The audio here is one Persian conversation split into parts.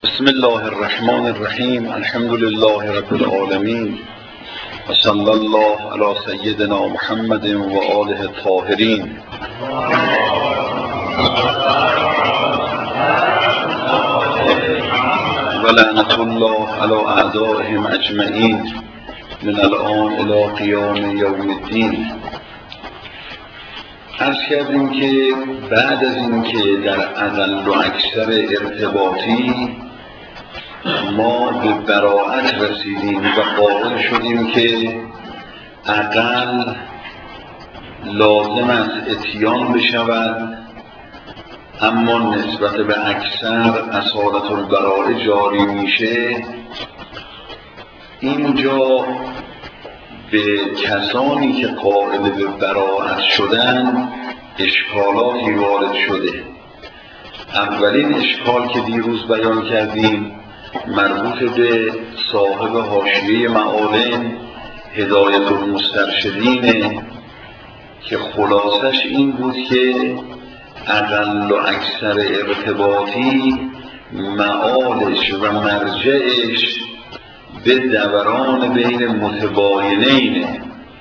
بسم الله الرحمن الرحیم. الحمد لله رب العالمین و صلی الله علی سیدنا محمد و آله الطاهرین. و لعنت الله علی اعدائهم اجمعین من الآن الی قیام یوم الدین. عرض کردیم که بعد از اینکه در اقل و اکثر ارتباطی ما به براءت رسیدیم و قائل شدیم که اقل لازم است اتیان بشود، اما نسبت به اکثر اصالت البراءه جاری میشه. اینجا به کسانی که قائل به براءت شدن اشکالاتی وارد شده. اولین اشکال که دیروز بیان کردیم مربوط به صاحب حاشیه معالم هدایت المسترشدینه که خلاصش این بود که اقل و اکثر ارتباطی معالش و مرجعش به دوران بین متباینینه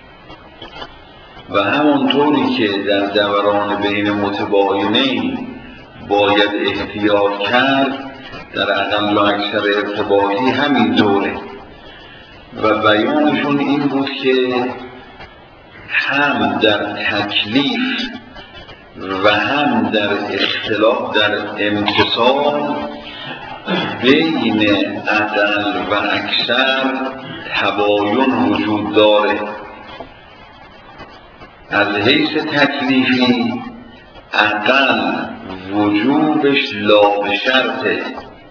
و همونطوری که در دوران بین متباینین باید احتیاط کرد، در اقل و اکثر ارتباطی همین طوره. و بیانشون این بود که هم در تکلیف و هم در اختلاف در امتصال بین اقل و اکثر تباین وجود داره. از حیث تکلیفی اقل وجوبش لا به شرطه،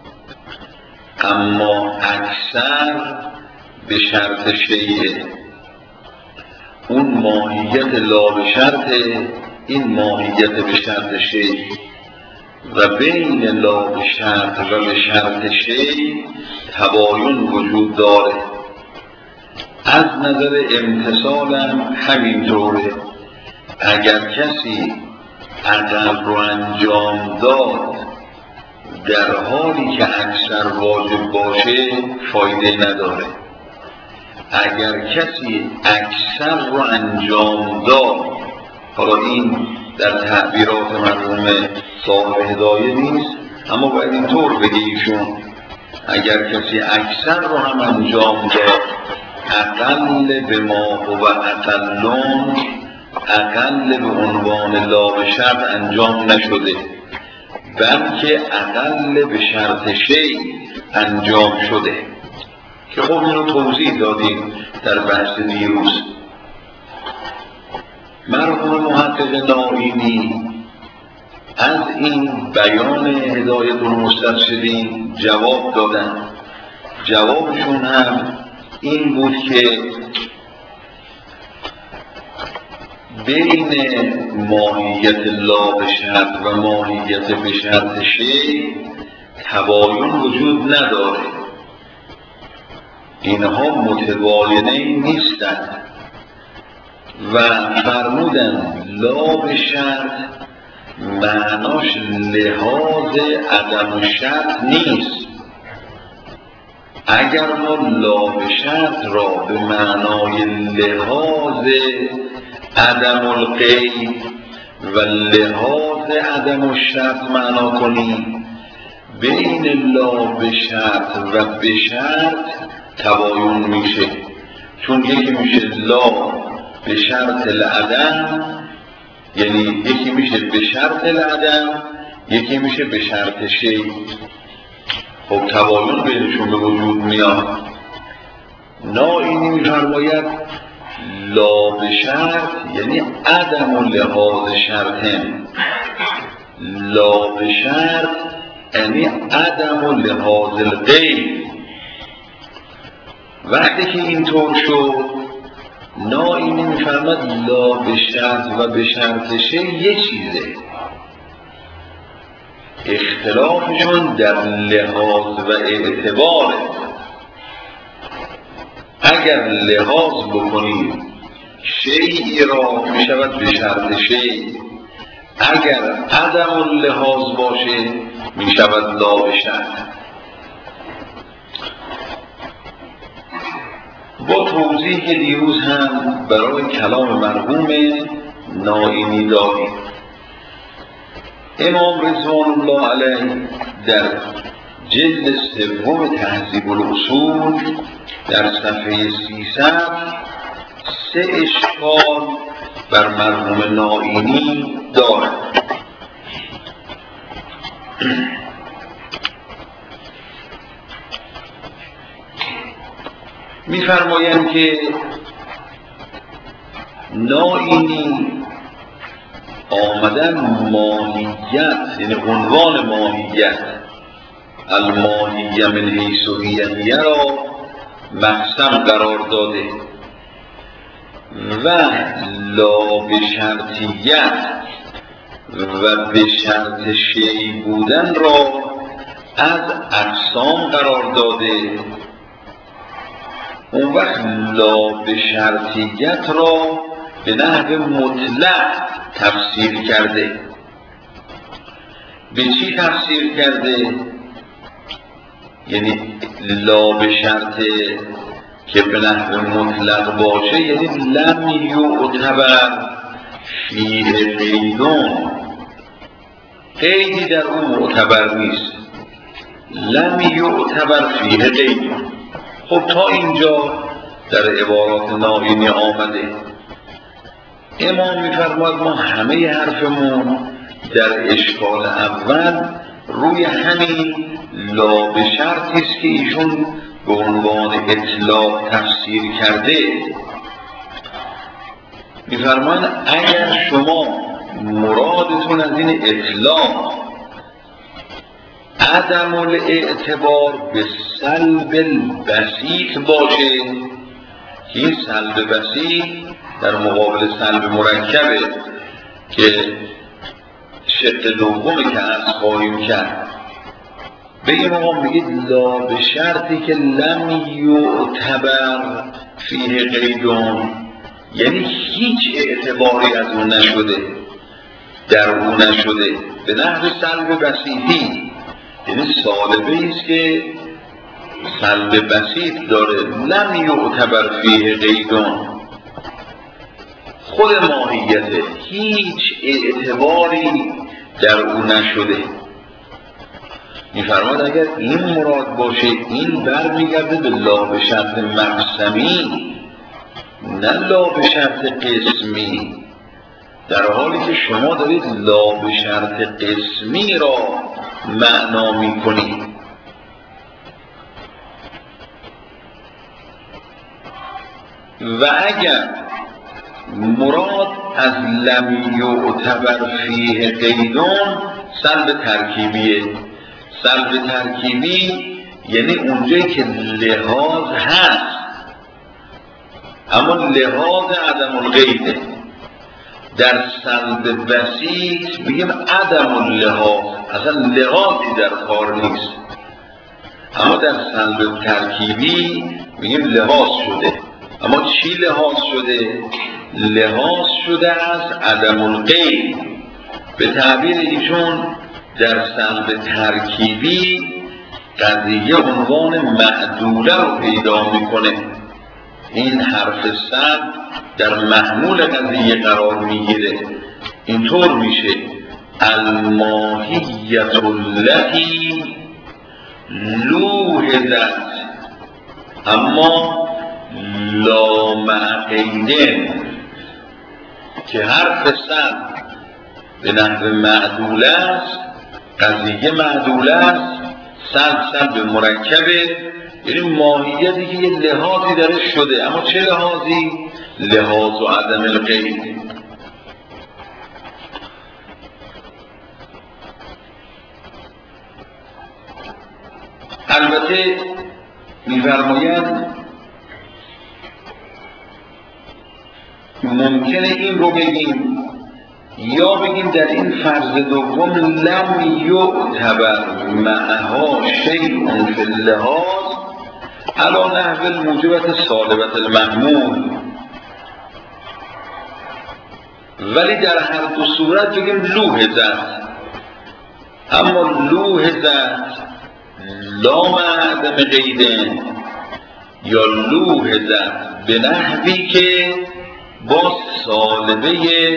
اما اکثر به شرط شیعه. اون ماهیت لا به شرطه، این ماهیت به شرط شیع، و بین لا به شرط و به شرط شیع تباین وجود داره. از نظر امتصال هم همینطوره. اگر کسی اقل رو انجام داد در حالی که اکثر واجب باشه فایده نداره. اگر کسی اکثر رو انجام داد، حالا این در تعبیرات مرحوم صاحب هدایه نیست، اما باید اینطور بگه ایشون، اگر کسی اکثر رو هم انجام داد اقل به ما هو اقلون، اقل به عنوان لا به شرط انجام نشده، بلکه اقل به شرط شیء انجام شده که خب اینو توضیح دادیم در بحث دیروز. مرحوم محقق نائینی از این بیان هدایت المسترشدین جواب دادن. جوابشون هم این بود که بین ماهیت لا به شرط و ماهیت به شرط شیء تباین وجود نداره. اینها متباینین نیستند و فرمودن لا به شرط معناش لحاظ عدم شرط نیست. اگر ما لا به شرط را به معنای لحاظ عدم القید و لحاظ عدم الشرط معنا کنیم، بین لا به شرط و به شرط تباین میشه. چون یکی میشه لا به شرط العدم، یعنی یکی میشه به شرط العدم، یکی میشه به شرط شیء. خب تباین بینشون به وجود میاد. نائینی میفرماید لا به شرط یعنی عدم لحاظ شرطن، لا به شرط یعنی عدم لحاظ القید. وقتی که اینطور شد، نائینی میفرماید لا به شرط و به شرط شیء یه چیزه، اختلافشون در لحاظ و اعتباره. اگر لحاظ بکنیم شیعی را می شود به شرط شیء، اگر عدم اللحاظ باشه می شود لا به شرط. توضیح که دیروز هم برای کلام مرحوم نائینی دادیم. امام رضوان الله علیه در جلد سوم تهذیب الاصول در صفحه 300 سه اشکال بر مرحوم نائینی دارد. می‌فرمایند که نائینی آمدن ماهیت، یعنی عنوان ماهیت، الماهیه من حیث هیه را محسن قرار داده و لا به شرطیت و به شرط شیء بودن را از اقسام قرار داده. اون وقت لا به شرطیت را به نحو مطلق تفسیر کرده. به چی تفسیر کرده؟ یعنی لا به شرط که به نحو مطلق باشه، یعنی لم یعتبر فیه قیدون، قیدی در اون معتبر نیست. لم یعتبر فیه قیدون. خب تا اینجا در عبارات نائینی آمده. امام می‌فرماید ما همه حرفمون در اشکال اول روی همین لا به شرطی است که ایشون به عنوان اطلاق تفسیر کرده. می‌فرماید اگر شما مرادتون از این اطلاق عدم الاعتبار به سلب البسیط باشه، که این سلب بسیط در مقابل سلب مرکبه که شق دومی که از خواهیم کرد، به این آقا میگید لا به شرطی که لم یعتبر فیه قیدون، یعنی هیچ اعتباری از اون نشده، در اون نشده، به نحو سلب بسیطی، یعنی سالبه ایست که سلب بسیط داره. لم یعتبر فیه قیدون، خود ماهیته، هیچ اعتباری در اون نشده. می‌فرماید اگر این مراد باشه، این برمیگرده به لا به شرط مقسمی، نه لا به شرط قسمی، در حالی که شما دارید لا به شرط قسمی را معنا می‌کنید. و اگر مراد از لم یعتبر فیه قیدون سلب ترکیبیه. سلب ترکیبی یعنی اونجایی که لحاظ هست اما لحاظ عدم القیده. در سلب بسیط بگیم عدم اللحاظ، اصلا لحاظی در کار نیست. اما در سلب ترکیبی بگیم لحاظ شده. اما چی لحاظ شده؟ لحاظ شده از عدم القید. به تعبیر ایشون در سلب ترکیبی قضیه عنوان معدوله رو پیدا میکنه. این حرف سلب در محمول قضیه قرار میگیره. اینطور میشه الماهیت التي لوحظت اما لا مع قیدن، که حرف سلب به نحو معدوله است، قضیه معدوله است، سلب مرکبه، یعنی ماهیتی که یه لحاظی درش شده. اما چه لحاظی؟ لحاظ و عدم القید. البته می‌فرماید ممکنه این رو بگیم یا بگیم در این فرض دوم لم یعتبر معها شیء فی اللحاظ علی نحو الموجبة سالبة المحمول، ولی در هر دو صورت بگیم لوحظت. اما لوحظت لا مع عدم قیدن یا لوحظت به نحوی که با سالبه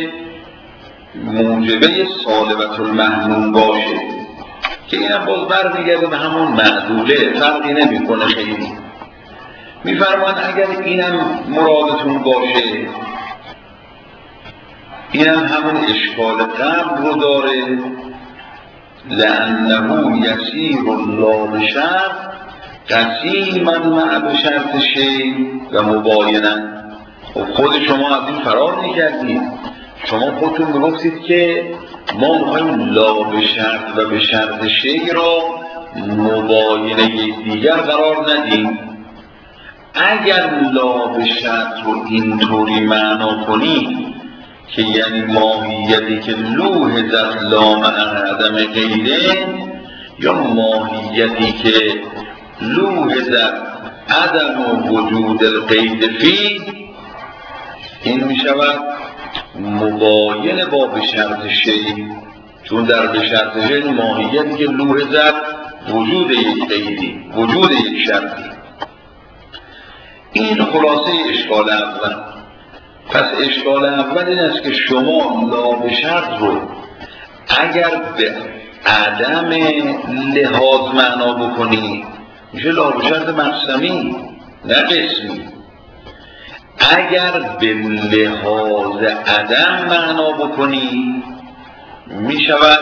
موجبه سالبة المحمول باشه، که اینم باز برمیگرده به همون معدوله، فرقی نمیکنه خیلی. میفرمان اگر اینم مرادتون باشه، اینم همون اشکال قبل رو داره، لأنه یسیر لا بشرط قسیما مع بشرط شیء و مباینا. خود شما از این فرار میکردید، شما خودتون میگفتید که ما میخوایم لا بشرط و بشرط شیء را مباینه دیگر قرار ندیم. اگر لا بشرط رو اینطوری معنا کنی که یعنی ماهیتی که لوحظت لا مع عدم غیره، یا ماهیتی که لوحظت عدم وجود القید فی، این می شود مباین با بشرط شیء، چون در بشرط شیء ماهیتی که لوحظت وجود یک قیدی، وجود یک شرطی. این خلاصه اشکال اول. پس اشکال اول این است که شما لا بشرط رو اگر به عدم لحاظ معنا بکنی میشه لا بشرط مقسمی نه قسمی. اگر به لحاظ عدم معنا بکنی میشود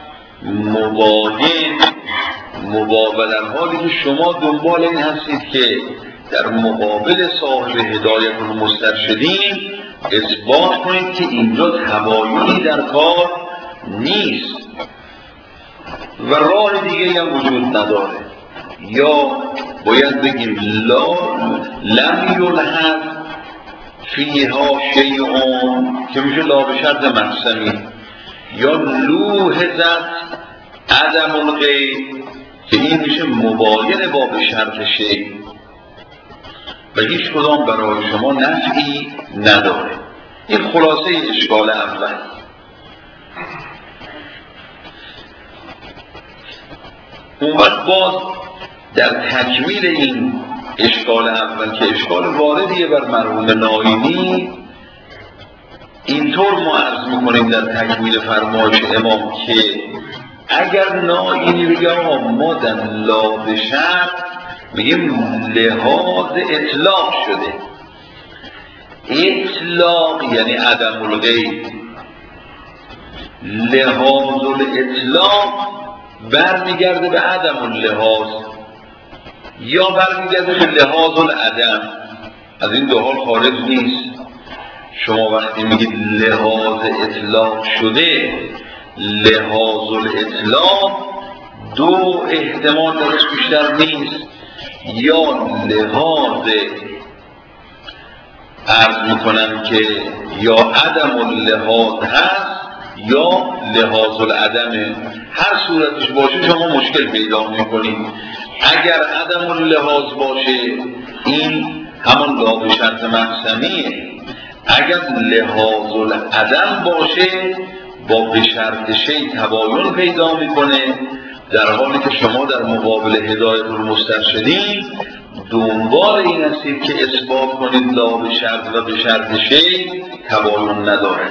مباین، در حالی که شما دنبال این هستید که در مقابل صاحب هدایت المسترشدین اثبات کنید که اینجا تباینی در کار نیست و راه دیگه هم وجود نداره، یا باید بگیم لم یلحظ فیها شیء که میشه لا به شرط مقسمی، یا لوحظت عدم القید که این میشه مباین با به شرط شیء و هیچ کدام برای شما نفعی نداره. این خلاصه اشکال اول. اون وقت باز در تکمیل این اشکال اول که اشکال واردیه بر مرحوم ناینی، اینطور ما عرض میکنیم در تکمیل فرمایش امام که اگر ناینی بگه آقا ما در لا به شرط میگیم لحاظ اطلاق شده، اطلاق یعنی عدم القید، لحاظ الاطلاق برمیگرده به عدم اللحاظ یا برمیگرده به لحاظ العدم، از این دو حال خارج نیست. شما وقتی میگید لحاظ اطلاق شده، لحاظ الاطلاق دو احتمال درش بیشتر نیست، یا لحاظ عرض میکنم که یا عدم اللحاظ هست یا لحاظ العدمه. هر صورتش باشه شما مشکل پیدا میکنید. اگر عدم اللحاظ باشه این همان لا به شرط مقسمیه، اگر لحاظ العدم باشه با به شرط شیء تباین پیدا میکنه، در حالی که شما در مقابل هدایت المسترشدین دنبال این هستید که اثبات کنید لا به شرط و به شرط شیء تباین نداره.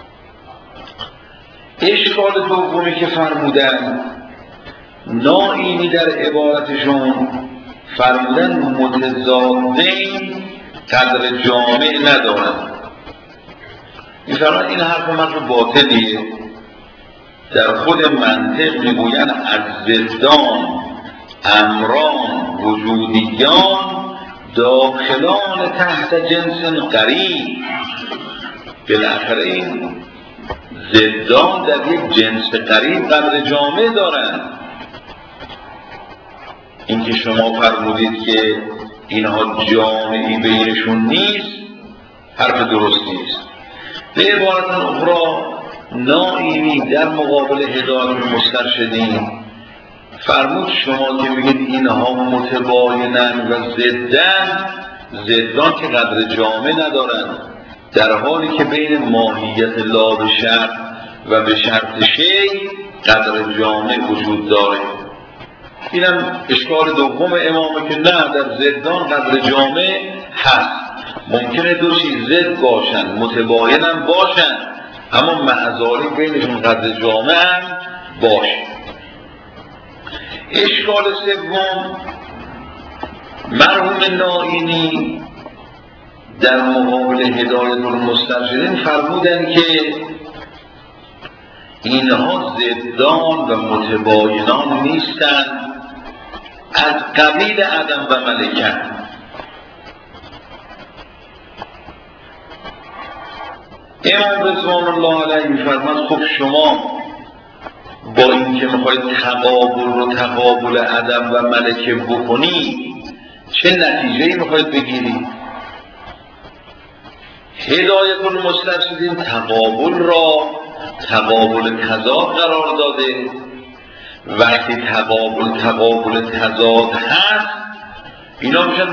اشکال دومی که فرمودن ناینی در عبارتشون فرمودن متضادین قدر جامع ندارن. میفرمان این حرف من باطلیه. در خود منطق میگوین از ضدان امران وجودیان داخلان تحت جنس قریب. بالاخره این ضدان در یک جنس قریب قدر جامع دارند. اینکه شما فرمودید که اینها جامعی بینشون نیست حرف درست نیست. به عبارت اخرى ناینی در مقابل هدایت المسترشدین فرمود شما که بگید اینها متباینن و ضدان که قدر جامع ندارند، در حالی که بین ماهیت لا به شرط و به شرط شیء قدر جامع وجود داره. اینم اشکال دوم امامه که نه، در ضدان قدر جامع هست. ممکنه دو چیز ضد باشن، متباین هم باشن، اما معذاری بینشون قدر جامع هم باشه. اشکال سوم، مرحوم نائینی در مقابل هدایت المسترشدین فرمودن که اینها ضدان و متباینان نیستند، از قبیل عدم و ملکت. امام رضوان الله علیه می‌فرماد خب شما با اینکه میخواید تقابل عدم و ملکه بکنی چه نتیجه‌ای میخواید بگیرید؟ هدایت المسترشدین تقابل را تقابل تضاد قرار داده. وقتی تقابل تضاد هست اینا میشن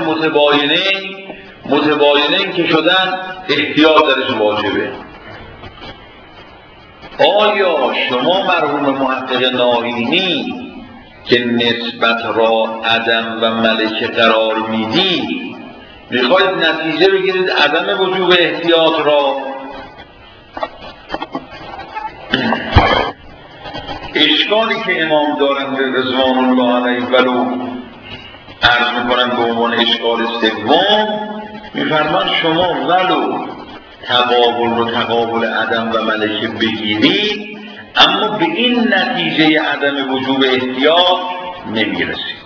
متباینین که شدن احتیاط درش واجبه. آیا شما مرحوم محقق نائینی که نسبت را عدم و ملکه قرار میدی میخواید نتیجه بگیرید عدم وجوب احتیاط را؟ اشکالی که امام دارند رضوان الله علیه ولو عرض میکنن به عنوان اشکال سوم، میفرمان شما ولو تقابل عدم و ملکه بگیرید اما به این نتیجه عدم وجوب احتیاط نمیرسید.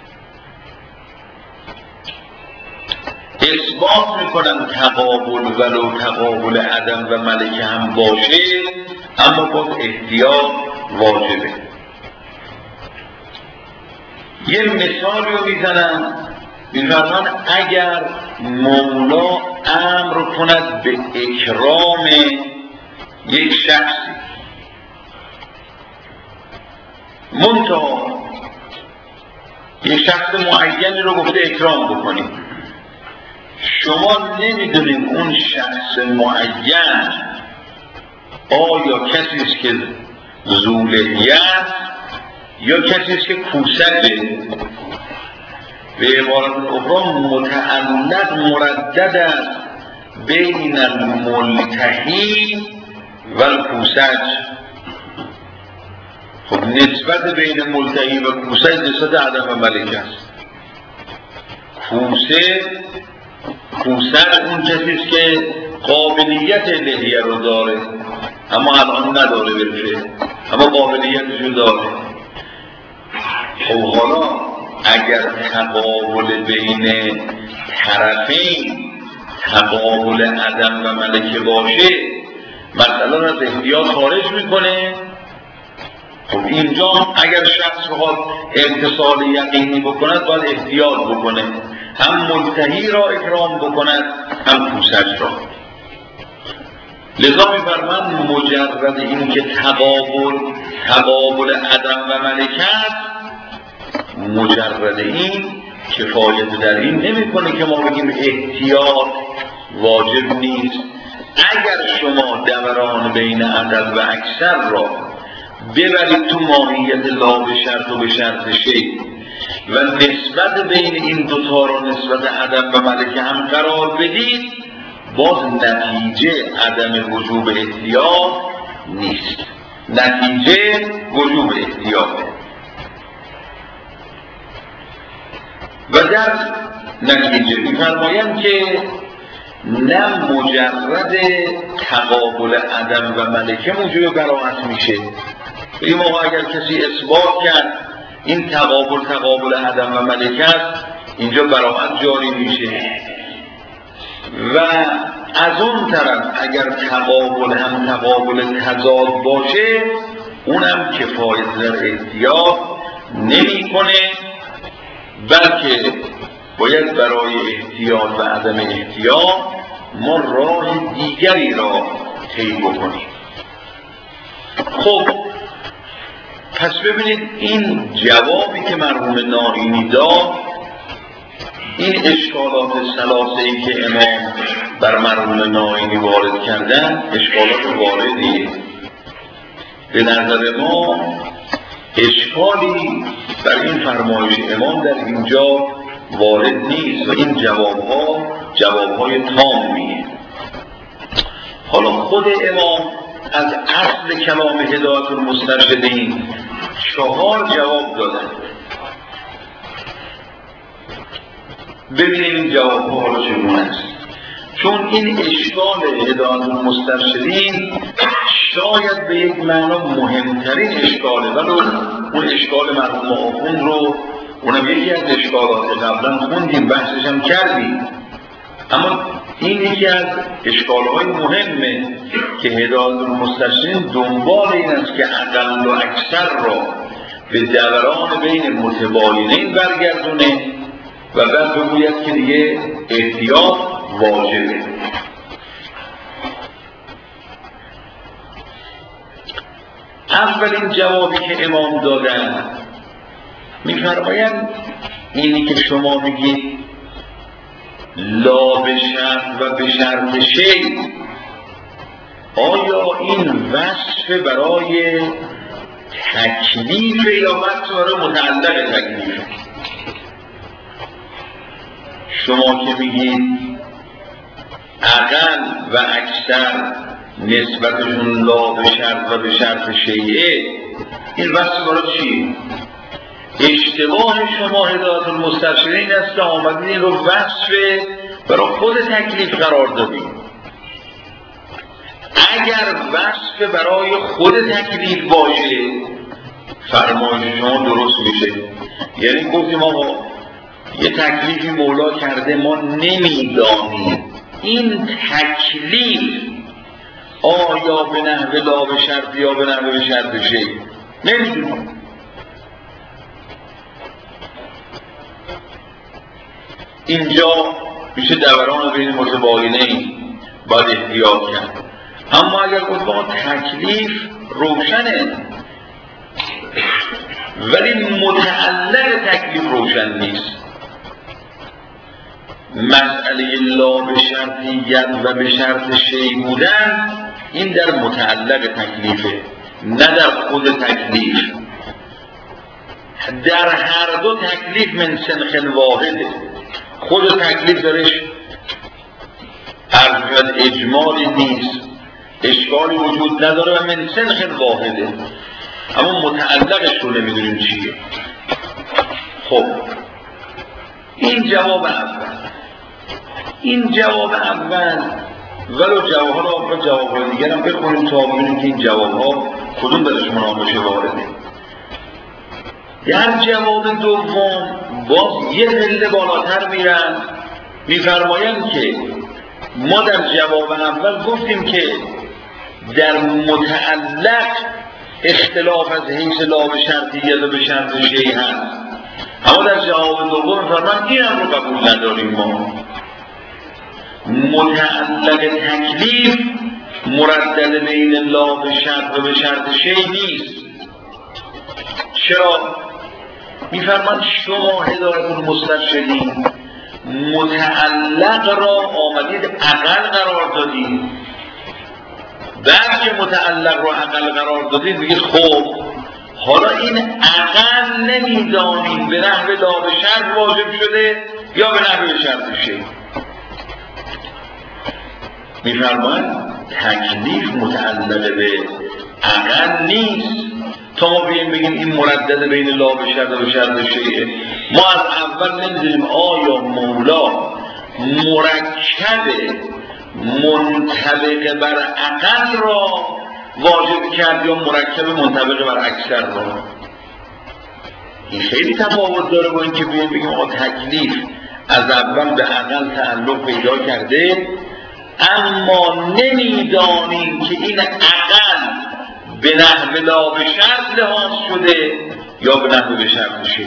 اثبات میکنن ولو تقابل عدم و ملکه هم باشه اما باز احتیاط واجبه. یه مثالی رو میفرمان اگر مولا امر کند به اکرام یک شخصی، منتها یک شخص معینی رو گفته اکرام بکنید، شما نمیدونید اون شخص معین آیا کسی است که ذوالحیه یا کسی است که کوسده. به عبارت اخرى متعلق مردد است بین الملتحی و الکوسج. خب نسبت بین ملتحی و کوسج نسبت عدم و ملکه است. کوسج اون کسی است که قابلیت لحیه رو داره اما الان نداره برشه، اما قابلیتش رو داره. خب حالا اگر تقابل بین طرفین تقابل عدم و ملکه باشه مثلا از احتیاط خارج میکنه. خب اینجا اگر شخص بخواد امتصال یقینی بکند باید احتیاط بکنه، هم ملتحی را اکرام بکند هم کوسج را. لذا می‌فرماید مجرد این که تقابل عدم و ملکت، مجرد این کفایت در این نمی‌کنه که ما بگیم احتیاط واجب نیست. اگر شما دوران بین عدد و اکثر را ببرید تو ماهیت لا به شرط و به شرط شی و نسبت بین این دوتا را نسبت عدم و ملکه هم قرار بدید، باز نتیجه عدم وجوب احتیاط نیست، نتیجه وجوب احتیاطه. و در نتیجه می‌فرمایند که نه مجرد تقابل عدم و ملکه موجب براءت میشه. این موقع اگر کسی اثبات کرد این تقابل عدم و ملکه است، اینجا براءت جاری میشه. و از اون طرف اگر تقابل هم تقابل تضاد باشه اونم کفایت در احتیاط نمی‌کنه، بلکه باید برای احتیاط و عدم احتیاط ما راه دیگری را طی بکنیم. خب پس ببینید این جوابی که مرحوم نائینی داد، این اشکالات ثلاثه‌ای که امام بر مرحوم نائینی وارد کردن اشکالات واردیه. به نظر ما اشکالی بر این فرمایش امام در اینجا وارد نیست و این جوابهای تامیه. حالا خود امام از اصل کلام هدایت المسترشدین 4 جواب دادن. ببینیم این جوابها حالا چگونه است، چون این اشکال هدایت المسترشدین شاید به یک معنا مهمترین اشکاله، ولی اون اشکال مرحوم آخوند رو اونم یکی از اشکالات قبلا خوندیم، بحثش هم کردیم، اما این یکی از اشکالهای مهمه که هدایت المسترشدین دنبال این است که اقل و اکثر را به دوران بین متباینین برگردونه و بعد بگوید که دیگه احتیاط واجبه. اولین جوابی که امام دادن می‌فرمایند اینی که شما میگید لا به شرط و به شرط شی، آیا این وصف برای تکلیف یا وصف برای متعلق تکلیف؟ شما که میگید اقل و اکثر نسبتشون لا به شرط و به شرط شیعه، این وصف برای چیه؟ اشتباه شما هدایت المسترشدین است که آمدین این رو وصف برای خود تکلیف قرار دادیم. اگر وصف برای خود تکلیف باشه فرمایش شما درست میشه، یعنی گفتیم آقا یه تکلیفی مولا کرده ما نمیدانیم این تکلیف آیا به نحو لا به شرط یا به نحو به شرط شی، نمیدونیم. اینجا میشه دوران بین متباینین باید احتیاط کرد. اما اگر گفتم تکلیف روشنه ولی متعلق تکلیف روشن نیست، مسئله لا به شرطیت و به شرط شی بودن این در متعلق تکلیفه نه در خود تکلیف. در هر دو تکلیف من سنخ واحده، خود تکلیف درش عرض اجمالی نیست، اشکالی وجود نداره و من سنخ واحده، اما متعلقش رو نمیدونیم چیه. خب این جواب اول ولو جواب دیگر هم بخونیم تا ببینیم که این جواب ها کدوم درش مناقشه وارده. در جواب دوم باز یه پله بالاتر میرن، میفرمایند که ما در جواب اول گفتیم که در متعلق اختلاف از حیث لا به شرطیت و به شرط شیء هست، اما در جواب دوم میفرمایند این هم رو قبول نداریم. ما متعلق تکلیف مردد بین لا به شرط و به شرط شیء نیست. چرا؟ میفرمایند شما هدایت المسترشدین متعلق را آمدید اقل قرار دادید، بعد که متعلق را اقل قرار دادید بگید خب حالا این اقل نمیدانیم به نحو لا به شرط واجب شده یا به نحو به شرط شیء. میفرمایند تکلیف متعلق به اقل نیست تا ما بگیم این مردد بین لا به شرط و به شرط شیء. ما از اول نمیدونیم آیا مولا مرکب منطبق بر اقل را واجب کرد یا مرکب منطبق بر اکثر را. این خیلی تفاوت داره با اینکه بگیم آقا تکلیف از اول به اقل تعلق پیدا کرده اما نمیدانیم که این اقل به نحو لا به شرط لحاظ شده یا به نحو به شرط شیء.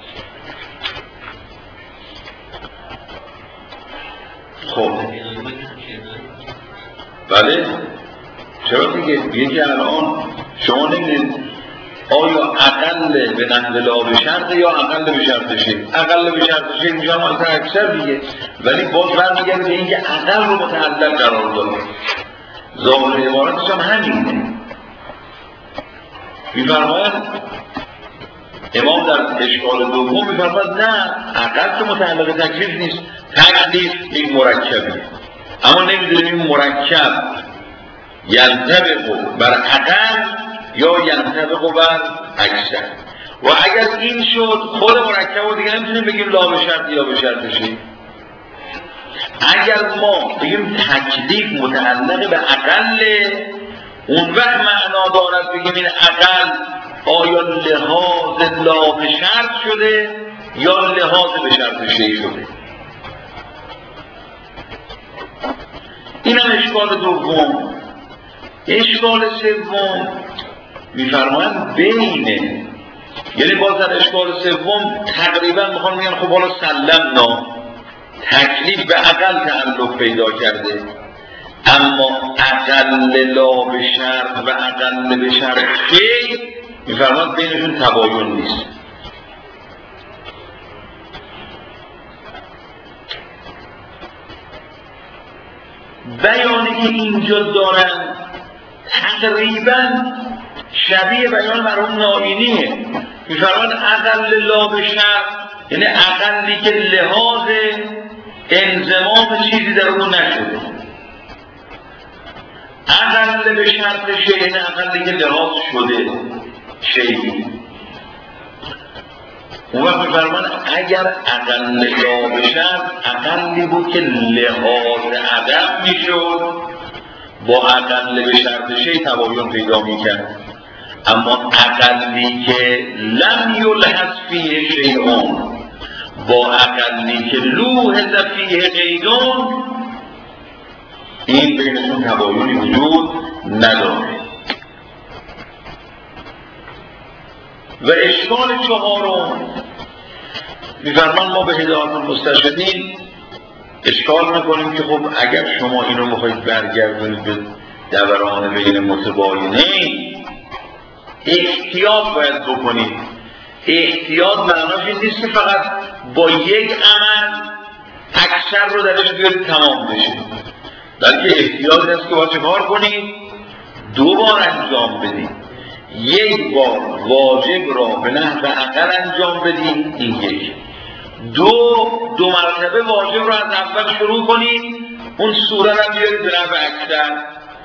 خب بله چرا دیگه که الان شما نمیدید آیا اقل به نحو لا به شرط یا اقل به شرط شیء. اقل به شرط شیء میشه هم اکثر دیگه، ولی باز برمیگرده به اینکه اقل رو متعلق قرار داده. ظاهر عبارتش هم همینه. میفرمایند امام در اشکال دوم میفرماد نه، عقل که متعلق تکلیف نیست، تکلیف یک مرکبی، اما نمیدونیم این مرکب ینطبق بر عقل یا ینطبق بر اکثر. و اگر این شد خود مرکب رو دیگه نمیتونیم بگیم لا به شرط یا به شرطشی. اگر ما بگیم تکلیف متعلق به عقل، اون وقت معنا دارد بگیم این عقل آیا لحاظ لا به شرط شده یا لحاظ به شرط شی شده. این هم اشکال دوم. اشکال سوم میفرمایند بینه، یعنی باز در اشکال سوم تقریبا میخوان میگن خب حالا سلمنا، تکلیف به عقل تعلق پیدا کرده، اما عقل لا به شرط و عقل به شرط شی میفرمایند بینشون تباین نیست. بیانی که اینجا دارن تقریبا شبیه بیان مرحوم نائینیه. میفرمایند عقل لا به شرط یعنی عقلی که لحاظ انضمام چیزی در اون نشده، عقل به شرط شی یعنی عقلی که لحاظ شده شی. اون وقت میفرمایند اگر عقل لا به شرط عقلی بود که لحاظ عدم میشد، با عقل به شرط شی تباین پیدا میکرد، اما عقلی که لم یلحظ فیه شیئون با عقلی که لوحظ فیه قیدون، این بینشون تباینی وجود نداره. و اشکال چهارم میفرمان ما به هدایت المسترشدین اشکال میکنیم که خب اگر شما اینو میخواید برگردونید به دوران بین متباینه، احتیاط باید بکنید. احتیاط معناش این نیست که فقط با یک عمل اکثر رو درش بیارید تمام بشه، بلکه احتیاط این است که باید چه کار کنید؟ 2 بار انجام بدید. یک بار واجب را به نحو عقل انجام بدید، این یک. دو مرتبه واجب را از اول شروع کنید، اون سوره را بیارید به نحو اکثر.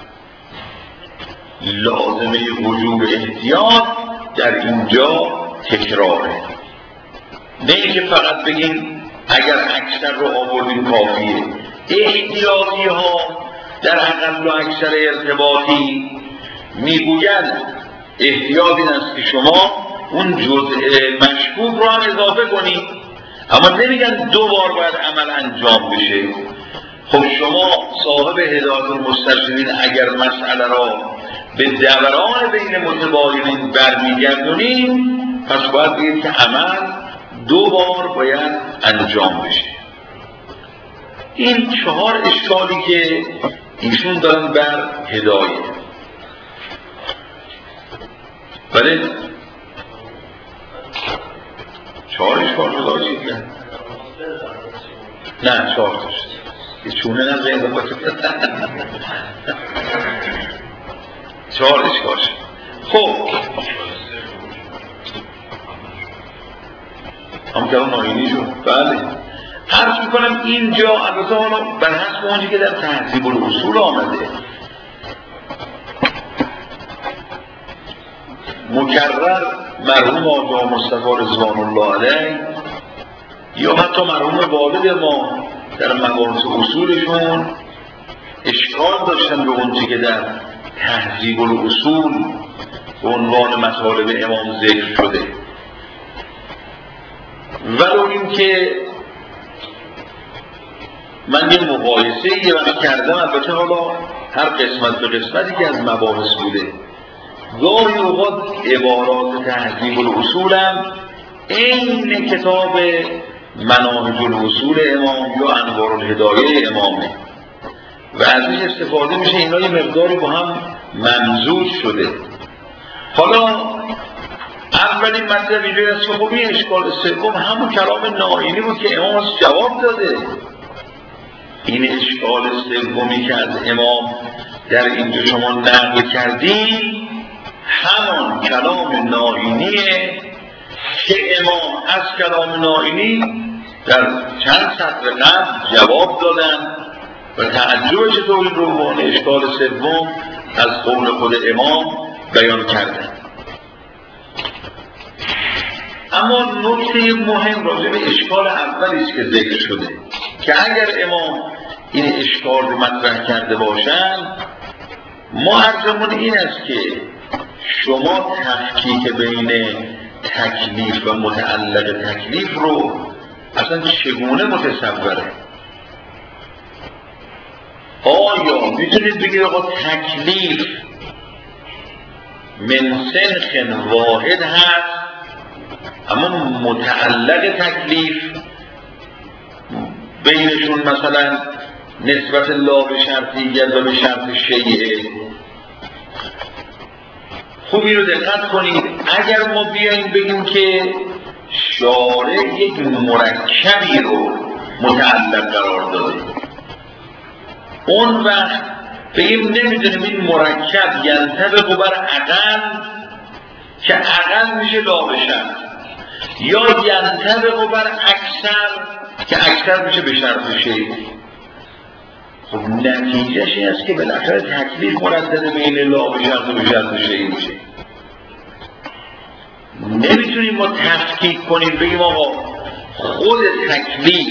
لازمه وجوب احتیاط در اینجا تکراره، نه اینکه فقط بگیم اگر اکثر رو آوردیم کافیه. احتیاطی ها در اقل و اکثر ارتباطی میگویند احتیاط این است که شما اون جزء مشکوک رو هم اضافه کنید، اما نمیگن 2 بار باید عمل انجام بشه. خب شما صاحب هدایت المسترشدین اگر مسئله را به دوران بین متباینین برمیگردونید، پس باید بگید که عمل 2 بار باید انجام بشه. این 4 اشکالی که ایشون دارن بر هدایت. بله 4 اشکال رو داشتید؟ نه 4 داشت یه چونه نزده باید 4 اشکال شد. خب هم که ناینی شد. بله عرض میکنم اینجا البته حالا بر حسب اونجی که در تهذیب الاصول آمده مکرر مرحوم آقا مصطفی رضوان الله علیه یا حتی مرحوم والد ما در مباحث اصولشون اشکال داشتن به اونچه که در تهذیب الاصول به عنوان مطالب امام ذکر شده، ولو این که من یه مقایسه یه وقت کردم، البته حالا هر قسمت به قسمتی که از مباحث بوده، گاهی اوقات عبارات تهذیب الاصول هم این کتاب مناهج الاصول امام یا انوار الهدایه امامه و ازش استفاده میشه. اینا یه مقداری با هم ممزوج شده. حالا اولین مطلب اینجوری است که خب این اشکال سوم همون کلام نائینی بود که امام از جواب داده. این اشکال سومی که از امام در اینجا شما نقل کردین همان کلام نائینیه که امام از کلام نائینی در چند سطر قبل جواب دادن و تعجب چطور این رو به اشکال سوم از قول خود امام بیان کردن. اما نکته مهم راجع به اشکال اولی است که ذکر شده که اگر امام این اشکال رو مطرح کرده باشند، ما عرضمون این است که شما تفکیک بین تکلیف و متعلق تکلیف رو اصلا چگونه متصوره؟ آیا میتونید بگید آقا تکلیف من سنخ واحد هست، اما متعلق تکلیف بینشون مثلا نسبت لا به شرطیت و به شرط شیعه؟ خوب این رو دقت کنید. اگر ما بیاییم بگیم که شارع یک مرکبی رو متعلق قرار داده، اون وقت بگیم نمیدونیم این مرکب ینطبق بر اقل که اقل میشه لا به شرط، یا ینطبق بر اکثر که اکثر میشه به شرط شیعه. خب نتیجهش این است که بالاخره تکلیف مردد بین لا به شرط و به شرط شیعه میشه. نمیتونیم ما تفکیک کنیم بگیم آقا خود تکلیف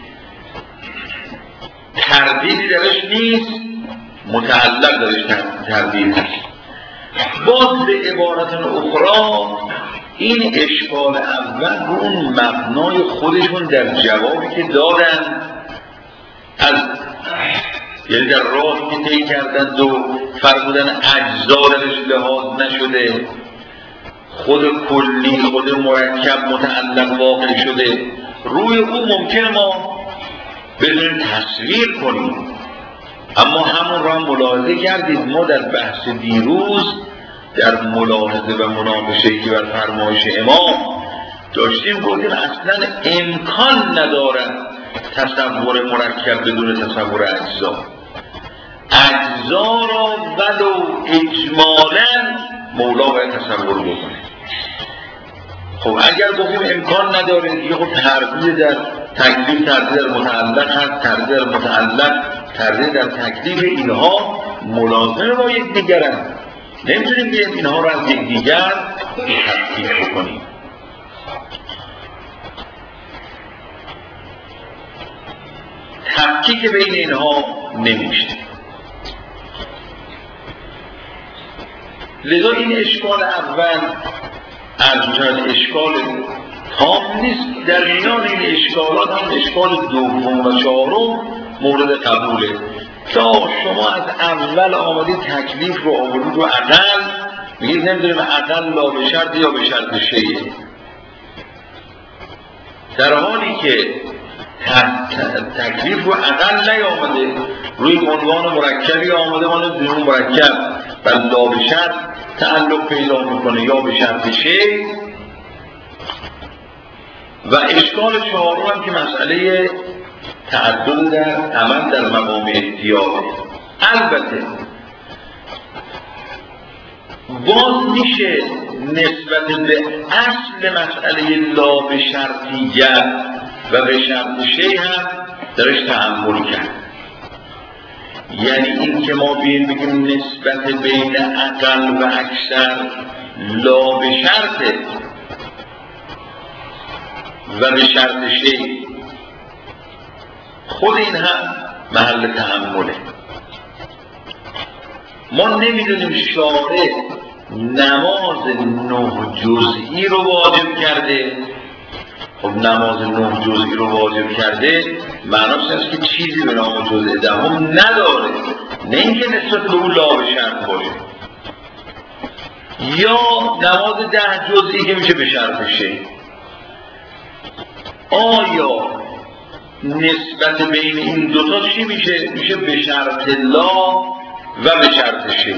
تردیدی درش نیست، متعلق درش تردید هست. باز به عبارت اخرى این اشکال اول رو اون مبنای خودشون در جوابی که دادن از یعنی در راهی که طی کردند و فرمودن اجزا درش لحاظ نشده، خود کلی خود مرکب متعلق واقع شده، روی او ممکنه ما بدونیم تصویر کنیم. اما همون را ملاحظه کردید ما در بحث دیروز در ملاحظه و مناقشه‌ای که بر فرمایش امام داشتیم گفتیم اصلا امکان ندارد تصور مرکب بدون تصور اجزا. اجزا را ولو اجمالاً مولا باید تصور بکنه. خب اگر گفتیم امکان نداره دیگه، خب تردید در تکلیف، تردید در متعلق هست، تردید در متعلق، تردید در تکلیف، اینها ملازم با یکدیگرند. نمیتونیم بیایم اینها رو از یکدیگر تفکیک بکنیم. تفکیک بین اینها نمیشه. لذا این اشکال اول ارجل اشکال تام نیست. در میان این اشکالات هم اشکال دوم و چهارم مورد قبوله. تا شما از اول آمدید تکلیف رو آورید رو اقل، میگید نمیدونیم اقل لا به شرط یا به شرط شیعه، در حالی که تکلیف رو اقل نیامده، روی عنوان مرکبی آمده، ما نمیدونیم مرکب و لا به شرط تعلق پیدا میکنه یا به شرط شیعه. و اشکال چهارم هم که مسئله تعدد در عمل در مقام احتیاطه. البته باز میشه نسبت به اصل مسئله لا به شرطیت و به شرط شیء هم درش تأمل کرد. یعنی این که ما بگیم نسبت بین اقل و اکثر لا به شرطه و به شرط شیء، خود این هم محل تأمله. ما نمیدونیم شارع نماز 9 جزئی رو واجب کرده. خب نماز 9 جزئی رو واجب کرده معناش است که چیزی به نام جزء دهم نداره، نه اینکه نسبت به اون لا به شرط باشه. یا نماز 10 جزئی که میشه به شرط شیء. آیا نسبت بین این دوتا چی میشه؟ میشه به شرط لا و به شرط شیء.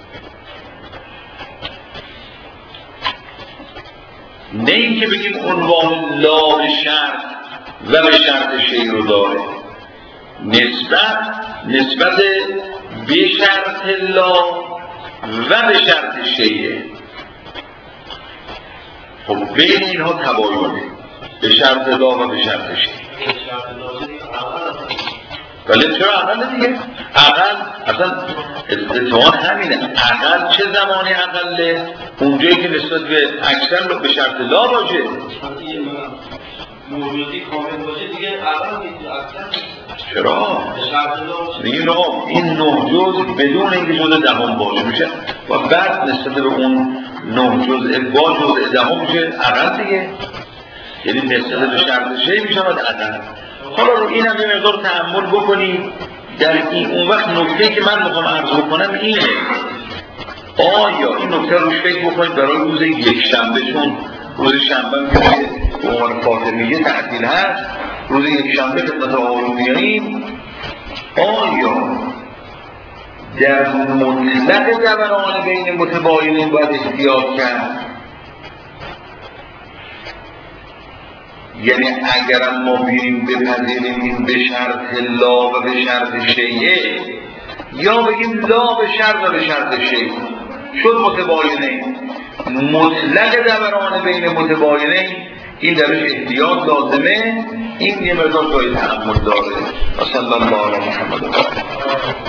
نه اینکه بگیم عنوان لا به شرط و به شرط شیء رو داره. نسبت به شرط لا و به شرط شیء. خب بین اینها تباینه، به شرط لا و به شرط شیء. ولی چرا عقل دیگه؟ عقل اصلا اتفاقا همینه. عقل چه زمانی عقله؟ اونجایی که نسبت به اکثر به شرط لا باشه. موجودی کامل باشه دیگه عقل نیست اکثر. چرا؟ میگیم آقا این 9 جزء بدون اینکه جزء دهم باشه میشه و بعد نسبت به اون 9 جزء با جزء دهم میشه عقل دیگه. یعنی نسبت به شرط شیء میشه عقل. حالا رو این هم یه مقدار تأمل بکنید در این. اون وقت نکته که من میخوام عرض بکنم اینه، آیا این نکته روش فکر بکنید برای روز یکشنبه، چون روز شنبه میگه به عنوان فاطمیه تعطیل هست، روز یکشنبه خدمت آقایون میاییم، آیا در مطلق دوران بین متباینین باید احتیاط کرد؟ یعنی اگرم ما بیریم بپذیریم این به شرط لا و به شرط شیء، یا بگیم لا به شرط و به شرط شیء، شد متباینین. مطلق دوران بین متباینین این درش احتیاط لازمه. این یه مقدار جای تأمل داره. و صلی الله علی محمد.